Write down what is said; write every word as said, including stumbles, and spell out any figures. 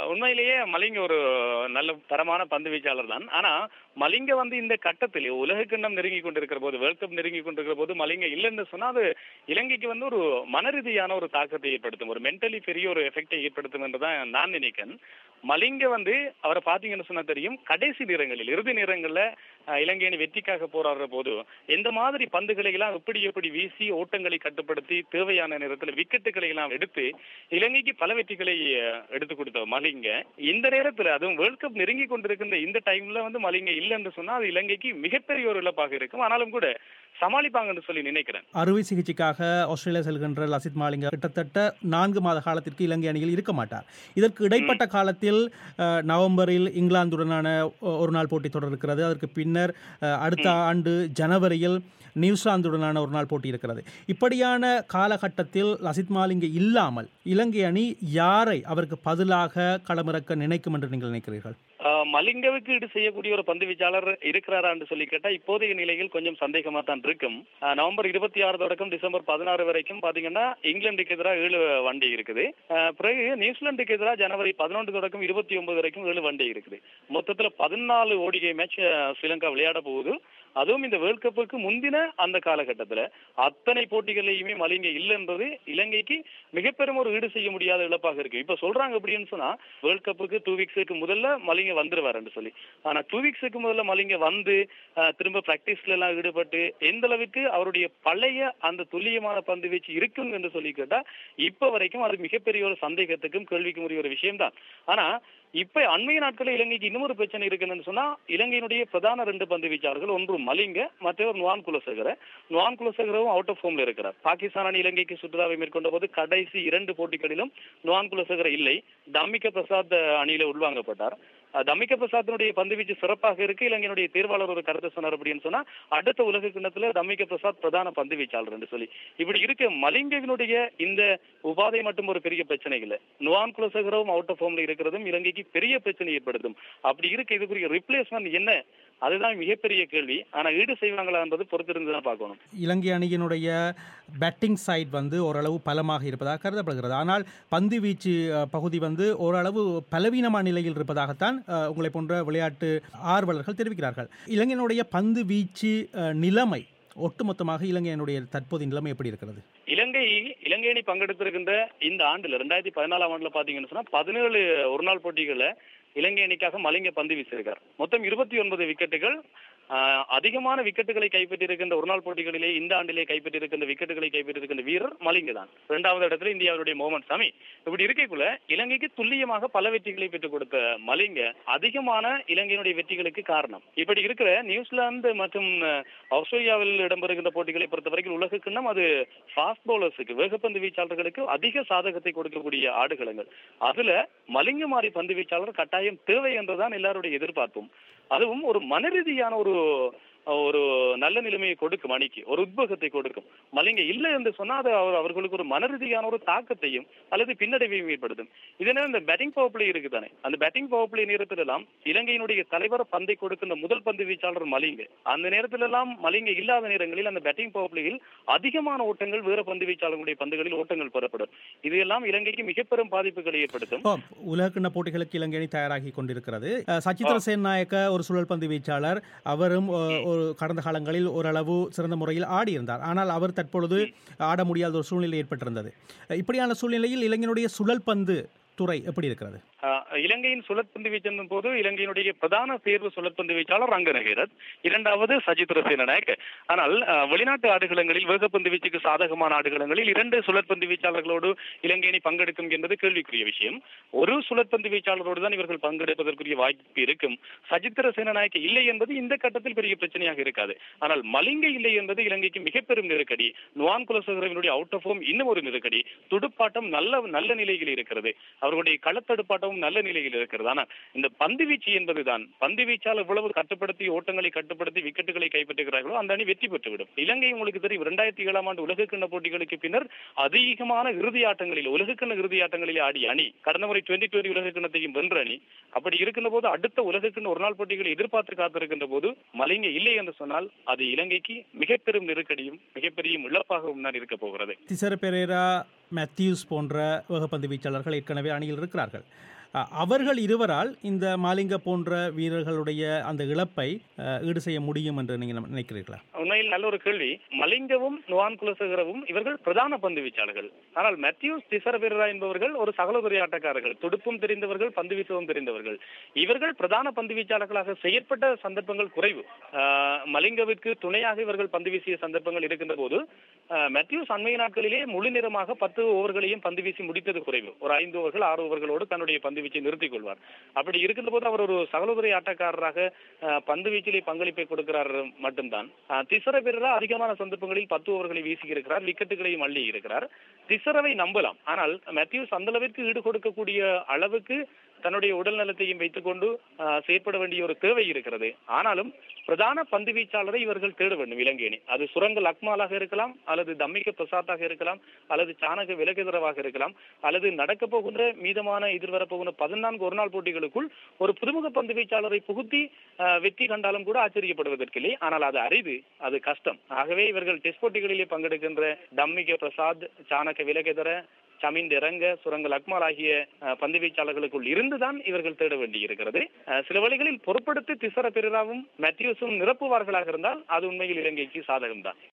உண்மையிலேயே மலிங்க ஒரு நல்ல தரமான பந்து வீச்சாளர் தான். ஆனா மலிங்க வந்து இந்த கட்டத்தில் உலக கிண்ணம் நெருங்கி கொண்டிருக்கிற போது, வேர்ல்ட் கப் நெருங்கி கொண்டிருக்கிற போது மலிங்க இல்லைன்னு சொன்னா அது இலங்கைக்கு வந்து ஒரு மனரீதியான ஒரு தாக்கத்தை ஏற்படுத்தும், ஒரு மென்டலி பெரிய ஒரு எஃபெக்டை ஏற்படுத்தும் என்றுதான் நான் நினைக்கிறேன். மலிங்க வந்து அவரை பாத்தீங்கன்னு சொன்னா தெரியும், கடைசி நேரங்களில் இறுதி நேரங்கள்ல இலங்கை அணி வெற்றிக்காக போராடுற போது எந்த மாதிரி பந்துகளை எல்லாம் எப்படி எப்படி வீசி ஓட்டங்களை கட்டுப்படுத்தி தேவையான நேரத்தில் விக்கெட்டுகளை எல்லாம் எடுத்து இலங்கைக்கு பல வெற்றிகளை எடுத்து கொடுத்த மலிங்க இந்த நேரத்தில் அதுவும் வேர்ல்ட் கப் நெருங்கி கொண்டிருக்கின்ற இந்த டைம்ல வந்து மலிங்க இல்லை என்று சொன்னா அது இலங்கைக்கு மிகப்பெரிய ஒரு இழப்பாக இருக்கும். ஆனாலும் கூட சமாளிப்பாங்கன்னு சொல்லி நினைக்கிறேன். அறுவை சிகிச்சைக்காக ஆஸ்திரேலியா செல்கின்ற லசித் மாலிங்க கிட்டத்தட்ட நான்கு மாத காலத்திற்கு இலங்கை அணியில் இருக்க மாட்டார். இதற்கு இடைப்பட்ட காலத்தில் நவம்பரில் இங்கிலாந்துடனான ஒரு நாள் போட்டி தொடர் இருக்கிறது. அதற்கு பின்னர் அடுத்த ஆண்டு ஜனவரியில் நியூசிலாந்துடனான ஒரு நாள் போட்டி இருக்கிறது. இப்படியான காலகட்டத்தில் லசித் மாலிங்க இல்லாமல் இலங்கை அணி யாரை அவருக்கு பதிலாக களமிறக்க நினைக்கும் என்று நீங்கள் நினைக்கிறீர்கள்? மலிங்கவுக்கு ஈடு செய்யக்கூடிய ஒரு பந்து வீச்சாளர் இருக்கிறாரா என்று சொல்லி கேட்டா இப்போதைய நிலையில் கொஞ்சம் சந்தேகமா தான் இருக்கும். நவம்பர் இருபத்தி ஆறு தொடக்கம் டிசம்பர் பதினாறு வரைக்கும் பாத்தீங்கன்னா இங்கிலாந்துக்கு எதிராக ஏழு வண்டி இருக்குது. பிறகு நியூசிலாந்துக்கு எதிராக ஜனவரி பதினொன்று தொடக்கம் இருபத்தி ஒன்பது வரைக்கும் ஏழு வண்டி இருக்குது. மொத்தத்துல பதினாலு ஓடிகை மேட்ச் ஸ்ரீலங்கா விளையாட போகுது. அதுவும் இந்த வேர்ல்ட் கப்புக்கு முந்தின அந்த காலகட்டத்துல அத்தனை போட்டிகளையுமே மலிங்க இல்லை என்பது இலங்கைக்கு மிகப்பெரும் ஒரு ஈடு செய்ய முடியாத இழப்பாக இருக்கு. இப்ப சொல்றாங்க அப்படின்னு சொன்னா வேர்ல்ட் கப்புக்கு டூ வீக்ஸுக்கு முதல்ல மலிங்க வந்துருவாருன்னு சொல்லி. ஆனா டூ வீக்ஸுக்கு முதல்ல மலிங்க வந்து திரும்ப பிராக்டிஸ்ல எல்லாம் ஈடுபட்டு எந்த அளவுக்கு அவருடைய பழைய அந்த துல்லியமான பந்து வீச்சு இருக்கும் என்று சொல்லி கேட்டா இப்ப வரைக்கும் அது மிகப்பெரிய ஒரு சந்தேகத்துக்கும் கேள்விக்கும் உரிய ஒரு விஷயம் தான். ஆனா இப்ப அண்மைய நாட்களில் இலங்கைக்கு இன்னொரு பிரச்சனை இருக்குன்னு சொன்னா இலங்கையினுடைய பிரதான ரெண்டு பந்து வீச்சாளர்கள், ஒன்று மலிங்க, மற்றவர் நுவான் குலசேகர. நுவான் குலசேகரவும் அவுட் ஆஃப் ஃபார்ம்ல இருக்கிறார். பாகிஸ்தான் அணி இலங்கைக்கு சுற்றுலாவை மேற்கொண்ட போது கடைசி இரண்டு போட்டிகளிலும் நுவான் குலசேகர இல்லை. தம்மிக பிரசாத் அணியில உள்வாங்கப்பட்டார். தம்மிக பிரசாத்தினுடைய பந்து வீச்சு சிறப்பாக இருக்கு. இலங்கையினுடைய தேர்வாளர் ஒரு கருத்து சொன்னார் அப்படின்னு சொன்னா அடுத்த உலக கிண்ணத்துல தம்மிக பிரசாத் பிரதான பந்து வீச்சாளர் என்று சொல்லி. இப்படி இருக்க மலிங்கவினுடைய இந்த உபாதை மட்டும் ஒரு பெரிய பிரச்சனை இல்லை. நுவான் குலசேகரவும் அவுட் ஆஃப் ஃபார்ம்ல இருக்கிறதும் இலங்கைக்கு பெரிய பிரச்சனை ஏற்படுத்தும். அப்படி இருக்க இதுக்குரிய ரிப்ளேஸ்மெண்ட் என்ன, அதுதான் மிகப்பெரிய கேள்வி. ஆனா ஈடு செய்வாங்களா என்பது பொறுத்திருந்துதான் பார்க்கணும். இலங்கை அணியினுடைய பேட்டிங் சைட் வந்து ஓரளவு பலமாக இருப்பதாக கருதப்படுகிறது. ஆனால் பந்து வீச்சு பகுதி வந்து ஓரளவு பலவீனமான நிலையில் இருப்பதாகத்தான் உங்களை போன்ற விளையாட்டு ஆர்வலர்கள் தெரிவிக்கிறார்கள். இலங்கையினுடைய பந்து வீச்சு நிலைமை ஒட்டுமொத்தமாக இலங்கையினுடைய தற்போதைய நிலைமை எப்படி இருக்கிறது? இலங்கை இலங்கை அணி பங்கெடுத்திருக்கின்ற இந்த ஆண்டுல ரெண்டாயிரத்தி பதினாலாம் ஆண்டுல பாத்தீங்கன்னு சொன்னா பதினேழு ஒரு நாள் போட்டிகள்ல இலங்கை அணிக்காக மலிங்க பந்து வீசியிருக்கார். மொத்தம் இருபத்தி ஒன்பது விக்கெட்டுகள். அதிகமான விக்கெட்டுகளை கைப்பற்றியிருக்கின்ற ஒரு நாள் போட்டிகளிலே இந்த ஆண்டிலே கைப்பற்றியிருக்கின்ற விக்கெட்டுகளை கைப்பற்றியிருக்கின்ற வீரர் மலிங்க தான். இரண்டாவது இடத்துல இந்தியாவுடைய முகமது ஷமி. இப்படி இருக்கக்குள்ள இலங்கைக்கு துல்லியமாக பல வெற்றிகளை பெற்றுக் கொடுத்த மலிங்க அதிகமான இலங்கையினுடைய வெற்றிகளுக்கு காரணம். இப்படி இருக்கிற நியூசிலாந்து மற்றும் ஆஸ்திரேலியாவில் இடம்பெறுகின்ற போட்டிகளை பொறுத்தவரைக்கும் உலக கிண்ணம் அது ஃபாஸ்ட் பவுலர்ஸுக்கு, வேகப்பந்து வீச்சாளர்களுக்கு அதிக சாதகத்தை கொடுக்கக்கூடிய ஆடுகளங்கள். அதுல மலிங்க மாறி பந்து வீச்சாளர் கட்டாயம் தேவை என்றுதான் எல்லாருடைய எதிர்பார்ப்பும். அதுவும் ஒரு மனரீதியான ஒரு ஒரு நல்ல நிலைமையை கொடுக்கும், அணிக்கு ஒரு உத்வேகத்தை கொடுக்கும். மலிங்க இல்லை என்று சொன்னால் அது அவர்களுக்கு ஒரு மனரீதியான ஒரு தாக்கத்தையும் அல்லது பின்னடைவையும் ஏற்படுத்தும். இதனால இந்த பேட்டிங் பவர் பிளே இருக்குதானே, அந்த பேட்டிங் பவர் பிளே நேரத்தில் எல்லாம் இலங்கையினுடைய தலைவர் பந்தை கொடுக்கின்ற முதல் பந்து வீச்சாளர் மலிங்க. அந்த நேரத்தில் எல்லாம் மலிங்க இல்லாத நேரங்களில் அந்த பேட்டிங் பவர் பிளேயில் அதிகமான ஓட்டங்கள் வேற பந்து வீச்சாளர்களுடைய பந்துகளில் ஓட்டங்கள் பெறப்படும். இதையெல்லாம் இலங்கைக்கு மிக பெரும் பாதிப்புகளை ஏற்படுத்தும். உலகக்கிண்ண போட்டிகளுக்கு இலங்கை அணி தயாராகி கொண்டிருக்கிறது. சச்சித்ர சேனாயக்க ஒரு சுழல் பந்து வீச்சாளர், அவரும் கடந்த காலங்களில் ஓரளவு சிறந்த முறையில் ஆடி இருந்தார். ஆனால் அவர் தற்பொழுது ஆட முடியாத ஒரு சூழ்நிலை ஏற்பட்டிருந்தது. இப்படியான சூழ்நிலையில் இலங்கையினுடைய சுழல் பந்து துறை எப்படி இருக்கிறது? இலங்கையின் சுழற்பந்து வீச்சின் போது இலங்கையினுடைய பிரதான தேர்வு சுழற்பந்து வீச்சாளர் ரங்கநகீரத், இரண்டாவது சஜித்ர சேனநாயக்க. ஆனால் வெளிநாட்டு ஆடுகளங்களில் வேகப்பந்து வீச்சுக்கு சாதகமான ஆடுகளங்களில் இரண்டு சுழற்பந்து வீச்சாளர்களோடு இலங்கை அணி பங்கெடுக்கும் என்பது கேள்விக்குரிய விஷயம். ஒரு சுழற்பந்து வீச்சாளரோடு தான் இவர்கள் பங்கெடுப்பதற்குரிய வாய்ப்பு இருக்கும். சஜித்ர சேனநாயக்க இல்லை என்பது இந்த கட்டத்தில் பெரிய பிரச்சனையாக இருக்காது. ஆனால் மலிங்க இல்லை என்பது இலங்கைக்கு மிக பெரும் நெருக்கடி. நுவான் குலசேகரவினுடைய அவுட் ஆஃப் ஃபார்ம் இன்னும் ஒரு நெருக்கடி. துடுப்பாட்டம் நல்ல நல்ல நிலையில் இருக்கிறது. அவர்களுடைய களத்தடுப்பாட்டம் நல்ல நிலையில் இருக்கிறது. ஆனால் இந்த பந்து வீச்சு என்பதுதான், பந்து வீச்சால் எவ்வளவு கட்டுப்படுத்தி ஓட்டங்களை கட்டுப்படுத்தி விக்கெட்டுகளை கைப்பற்றுகிறார்களோ அந்த அணி வெற்றி பெற்றுவிடும். இலங்கை உங்களுக்கு தெரியும், இரண்டாயிரத்தி ஏழாம் ஆண்டு உலகக்கிண்ண போட்டிகளுக்கு பின்னர் அதிகமான இறுதி ஆட்டங்களில் உலகக்கிண்ண இறுதி ஆட்டங்களில் ஆடிய அணி, கடந்த முறை டுவெண்டி டுவெண்டி உலகக்கிண்ணத்தையும் வென்ற அணி. அப்படி இருக்கின்ற போது அடுத்த உலகக்கிண்ண ஒரு நாள் போட்டிகளை எதிர்பார்த்து காத்திருக்கின்ற போது மலிங்க இல்லை என்று சொன்னால் அது இலங்கைக்கு மிக பெரும் நெருக்கடியும் மிகப்பெரிய இழப்பாகவும் தான் இருக்க போகிறது. திசர பெரேரா, மேத்யூஸ் போன்ற வேகப்பந்து வீச்சாளர்கள் ஏற்கனவே அணியில் இருக்கிறார்கள். அ- அவர்கள் இருவரால் இந்த மாலிங்க போன்ற வீரர்களுடைய அந்த இழப்பை அஹ், ஈடு செய்ய முடியும் என்று நீங்கள் நினைக்கிறீர்களா? உண்மையில் நல்ல ஒரு கேள்வி. மலிங்கவும் நுவான் குலசேகரவும் இவர்கள் பிரதான பந்து வீச்சாளர்கள். ஆனால் மேத்யூஸ் திசரபெரரா என்பவர்கள் ஒரு சகலோதரி ஆட்டக்காரர்கள், துடுப்பும் தெரிந்தவர்கள், பந்து வீசவும் தெரிந்தவர்கள். இவர்கள் பிரதான பந்து வீச்சாளர்களாக செயற்பட்ட சந்தர்ப்பங்கள் குறைவு. ஆஹ், மலிங்கவிற்கு துணையாக இவர்கள் பந்து வீசிய சந்தர்ப்பங்கள் இருக்கின்ற போது ஆஹ், மேத்யூஸ் அண்மைய நாட்களிலே முழு நேரமாக பத்து ஓவர்களையும் பந்து வீசி முடித்தது குறைவு. ஒரு ஐந்து ஓவர்கள் ஆறு ஓவர்களோடு தன்னுடைய பந்து வீச்சை நிறுத்திக் கொள்வார். அப்படி இருக்கின்ற போது அவர் ஒரு சகலோதரி ஆட்டக்காரராக ஆஹ், பந்து வீச்சிலே பங்களிப்பை கொடுக்கிறார் மட்டும்தான். ஆஹ், திசர பெரரா அதிகமான சந்தர்ப்பங்களில் பத்து ஓவர்களை வீசி இருக்கிறார், விக்கெட்டுகளையும் அள்ளி இருக்கிறார். திசரவை நம்பலாம், ஆனால் மேத்யூஸ் அந்த அளவிற்கு ஈடு கொடுக்கக்கூடிய அளவுக்கு தன்னுடைய உடல் நலத்தையும் வைத்துக் கொண்டு ஆஹ், செயற்பட வேண்டிய ஒரு தேவை இருக்கிறது. ஆனாலும் பிரதான பந்து வீச்சாளரை இவர்கள் தேட வேண்டும் இலங்கை அணி. அது சுரங்கல் அக்மாலாக இருக்கலாம், அல்லது தம்மிக பிரசாத்தாக இருக்கலாம், அல்லது சாணக விலகெதரவாக இருக்கலாம், அல்லது நடக்க போகின்ற மீதமான எதிர்வரப்போகின்ற பதினான்கு ஒரு நாள் போட்டிகளுக்குள் ஒரு புதுமுக பந்து வீச்சாளரை புகுத்தி ஆஹ், வெற்றி கண்டாலும் கூட ஆச்சரியப்படுவதற்கில்லை. ஆனால் அது அரிது, அது கஷ்டம். ஆகவே இவர்கள் டெஸ்ட் போட்டிகளிலே பங்கெடுக்கின்ற தம்மிக பிரசாத், சாணக விலகெதர, சமின் இறங்க, சுரங்கல் அக்மால் ஆகிய அஹ், பந்து வீச்சாளர்களுக்குள் இருந்துதான் இவர்கள் தேட வேண்டி இருக்கிறது. அஹ், சில வழிகளில் பொறுப்படுத்தி திசர பெரராவும் மேத்யூஸும் நிரப்புவார்களாக இருந்தால் அது உண்மையில் இலங்கைக்கு சாதகம்தான்.